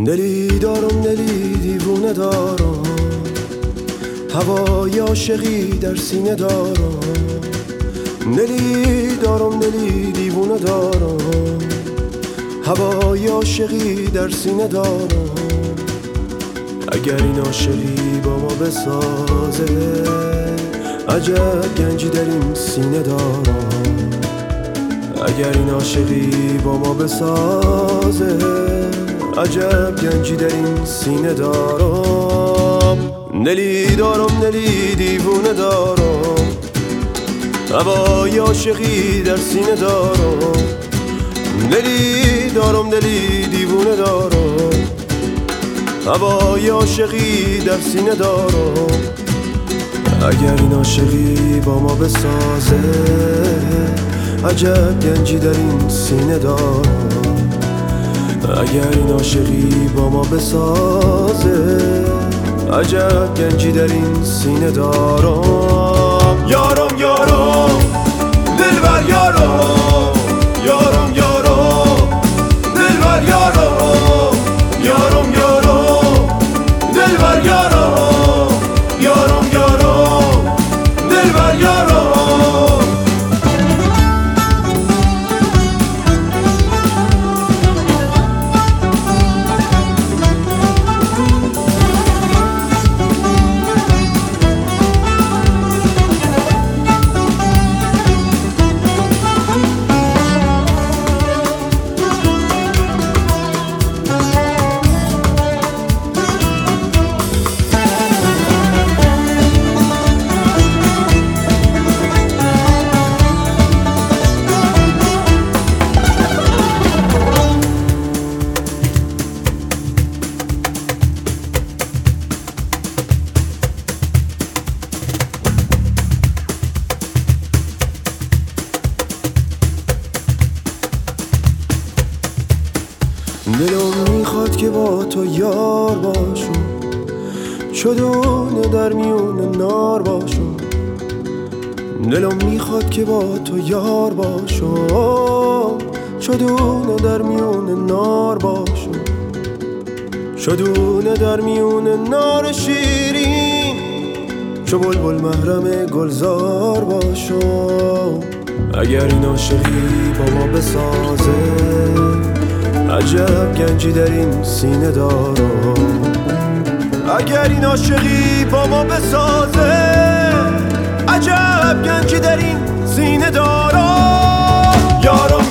دلی دارم دلی دیوونه دارم، هوای عاشقی در سینه دارم. دلی دارم دلی دیوونه دارم، هوای عاشقی در سینه دارم. اگر این عاشقی با ما بسازه، عجب گنجی در این سینه دارم. اگر این عاشقی با ما بسازه، عجب گنجی در این سینه دارم. دلی دارم دلی دیوونه دارم، هوای عاشقی در سینه دارم. دلی دارم دلی دیوونه دارم، هوای عاشقی در سینه دارم. اگر این عاشقی با ما بسازه، عجب گنجی در این سینه دارم. اگر این عاشقی با ما بسازه، عجب گنجی در این سینه دارم. یارم یارم دلبر یارم، یارم یارم دلبر یارم، یارم یارم دلبر یارم، یارم یارم دلبر یارم. دلم میخواد که با تو یار باشم، چدونه در میون نار باشم. دلم میخواد که با تو یار باشم، چدونه در میون نار باشم. چدونه در میون نار شیرین، چو بلبل محرم گلزار باشم. اگر این عاشقی با ما بسازه، عجب گنجی در این سینه دارم. اگر این عاشقی با ما بسازه، عجب گنجی در این سینه دارم. یارم